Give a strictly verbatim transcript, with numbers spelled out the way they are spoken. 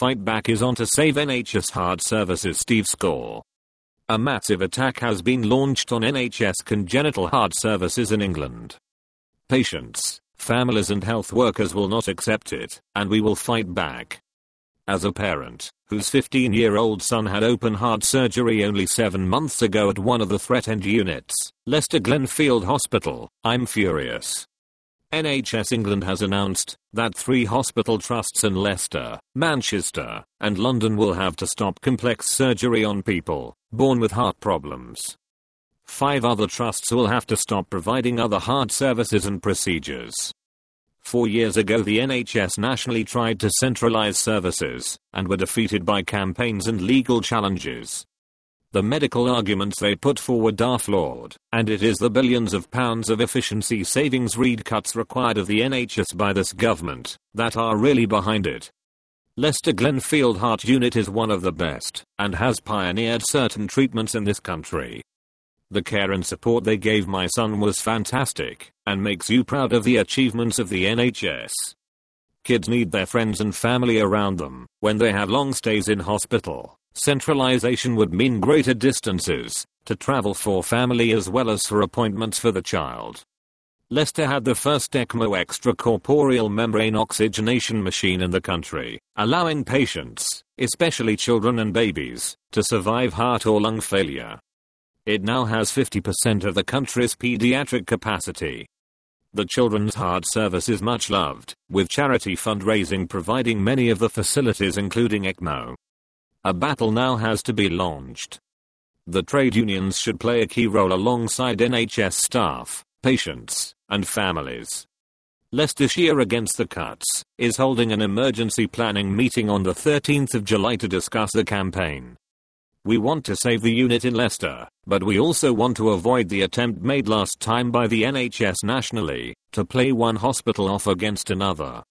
fight back is on to save N H S hard services. Steve Score. A massive attack has been launched on N H S congenital heart services in England. Patients, families and health workers will not accept it, and we will fight back. As a parent, whose fifteen-year-old son had open heart surgery only seven months ago at one of the threatened units, Leicester Glenfield Hospital, I'm furious. N H S England has announced that three hospital trusts in Leicester, Manchester, and London will have to stop complex surgery on people born with heart problems. Five other trusts will have to stop providing other heart services and procedures. Four years ago the N H S nationally tried to centralize services, and were defeated by campaigns and legal challenges. The medical arguments they put forward are flawed, and it is the billions of pounds of efficiency savings read cuts required of the N H S by this government that are really behind it. Leicester Glenfield Heart Unit is one of the best, and has pioneered certain treatments in this country. The care and support they gave my son was fantastic, and makes you proud of the achievements of the N H S. Kids need their friends and family around them when they have long stays in hospital. Centralization would mean greater distances to travel for family as well as for appointments for the child. Leicester had the first ECMO extracorporeal membrane oxygenation machine in the country, allowing patients, especially children and babies, to survive heart or lung failure. It now has fifty percent of the country's pediatric capacity. The Children's Heart Service is much loved, with charity fundraising providing many of the facilities including ECMO. A battle now has to be launched. The trade unions should play a key role alongside N H S staff, patients, and families. Leicestershire Against the Cuts is holding an emergency planning meeting on the thirteenth of July to discuss the campaign. We want to save the unit in Leicester, but we also want to avoid the attempt made last time by the N H S nationally to play one hospital off against another.